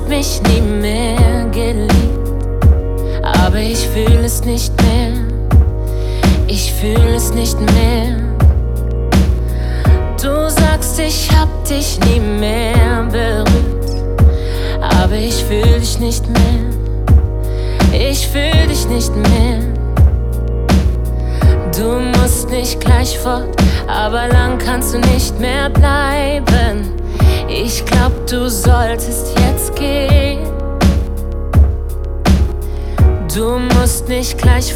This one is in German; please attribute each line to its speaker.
Speaker 1: mich nie mehr geliebt, aber ich fühle es nicht mehr. Ich fühle es nicht mehr. Du sagst, ich hab dich nie mehr berührt, aber ich fühl dich nicht mehr. Ich fühl dich nicht mehr. Du musst nicht gleich fort, aber lang kannst du nicht mehr bleiben. Ich glaub, du solltest jetzt gehen. Du musst nicht gleich